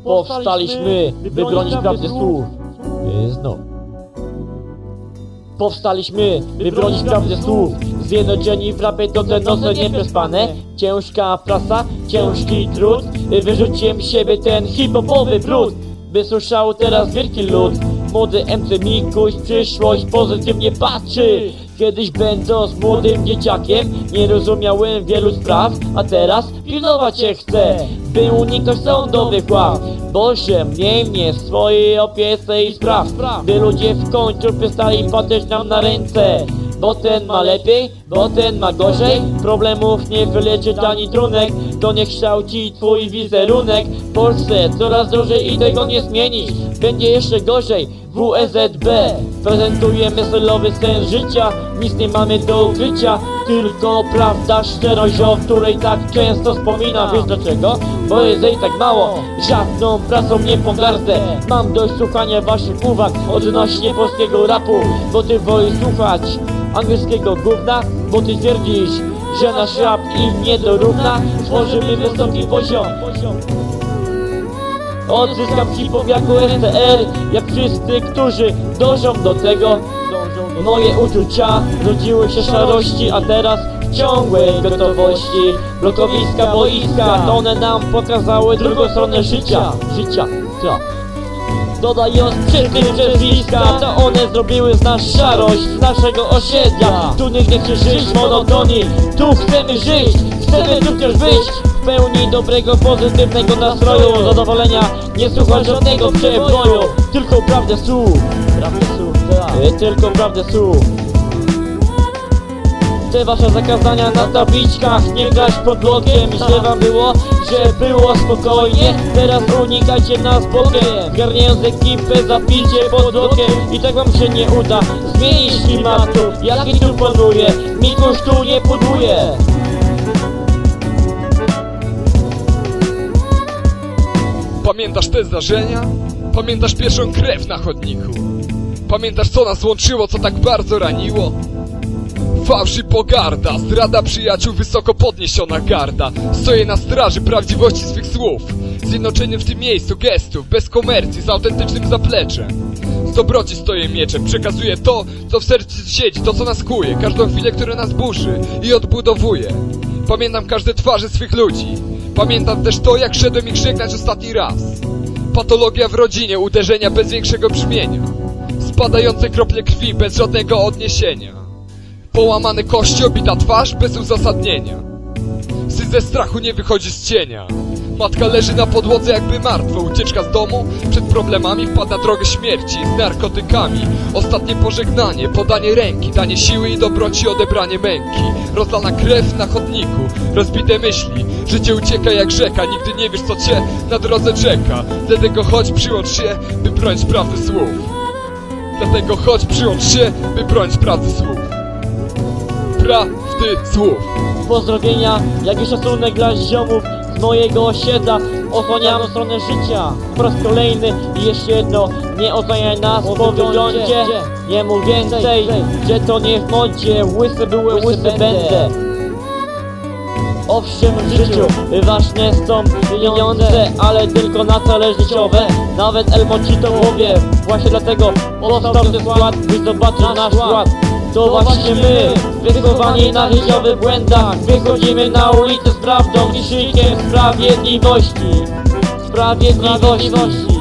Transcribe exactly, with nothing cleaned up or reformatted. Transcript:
Powstaliśmy, by bronić prawdy słów. Znów. Powstaliśmy, by bronić prawdy słów. Zjednoczeni w rapie to te noce nieprzespane. Ciężka praca, ciężki trud. Wyrzuciłem z siebie ten hip-hopowy brud, by słyszał teraz wielki lud. Młody em ce Mikuś w przyszłość pozytywnie patrzy. Kiedyś będąc młodym dzieciakiem nie rozumiałem wielu spraw, a teraz pilnować się chcę, by uniknąć sądowych ław. Boże, miej mnie w swojej opiece i spraw, by ludzie w końcu przestali patrzeć nam na ręce. Bo ten ma lepiej, bo ten ma gorzej. Problemów nie wyleczy ani trunek. To nie kształci twój wizerunek. W Polsce coraz gorzej i tego nie zmienić. Będzie jeszcze gorzej. W e zet be prezentujemy celowy sens życia. Nic nie mamy do ukrycia, tylko prawda, szczerość, o której tak często wspominam. Wiesz dlaczego? Bo jest jej tak mało. Żadną pracą nie pogardzę. Mam dość słuchania waszych uwag odnośnie polskiego rapu, bo ty wolisz słuchać angielskiego gówna, bo ty twierdzisz, że nasz rap im nie dorówna. Tworzymy wysoki poziom. Odzyskam hip-hop jako es te er, jak wszyscy, którzy dążą do tego. Moje uczucia rodziły się szarości, a teraz w ciągłej gotowości. Blokowiska, boiska, to one nam pokazały drugą stronę życia. Życia, co? Dodając przy tym przezwiska, to one zrobiły z nas szarość, z naszego osiedla. Tu nikt nie chce żyć w monotonii, tu chcemy żyć, chcemy tu też być w pełni dobrego, pozytywnego nastroju, zadowolenia, nie słuchać żadnego przeboju. Tylko prawdę słów, prawdę słów, tak. Tylko prawdę słów. Te wasze zakazania na tabliczkach, nie grać pod blokiem. Źle wam było, że było spokojnie, teraz unikajcie nas bokiem. Zgarniając ekipę, zapijcie pod blokiem. I tak wam się nie uda zmienić klimatu, jaki tu panuje. Mikuś tu nie puduje. Pamiętasz te zdarzenia? Pamiętasz pierwszą krew na chodniku? Pamiętasz co nas łączyło, co tak bardzo raniło? Fałsz i pogarda, zdrada przyjaciół, wysoko podniesiona garda. Stoję na straży prawdziwości swych słów, zjednoczony w tym miejscu gestów, bez komercji, z autentycznym zapleczem. Z dobroci stoję mieczem, przekazuję to, co w sercu siedzi, to co nas kuje, każdą chwilę, która nas burzy i odbudowuje. Pamiętam każde twarze swych ludzi, pamiętam też to, jak szedłem ich żegnać ostatni raz. Patologia w rodzinie, uderzenia bez większego brzmienia, spadające krople krwi bez żadnego odniesienia. Połamane kości, obita twarz bez uzasadnienia. Syn ze strachu nie wychodzi z cienia. Matka leży na podłodze jakby martwa. Ucieczka z domu przed problemami, wpadł na drogę śmierci z narkotykami. Ostatnie pożegnanie, podanie ręki, danie siły i dobroci, odebranie męki. Rozlana krew na chodniku, rozbite myśli. Życie ucieka jak rzeka, nigdy nie wiesz co cię na drodze czeka. Dlatego chodź, przyłącz się, by bronić prawdy słów. Dlatego chodź, przyłącz się, by bronić prawdy słów. Prawdy słów. Pozdrowienia, jak i szacunek dla ziomów z mojego osiedla. Osłaniam stronę życia. Po raz kolejny i jeszcze jedno, nie oceniaj nas po wyglądzie. Nie mów więcej, że to nie w modzie. Łysy były, łysy będę. Owszem, w życiu ważne są pieniądze, ale tylko na cele życiowe. Nawet Elmo ci to powie. Właśnie dlatego powstał ten skład, by zobaczyć nasz ład. To właśnie my, wychowani na życiowych błędach, wychodzimy na ulicę z prawdą i szykiem sprawiedliwości. Sprawiedliwości.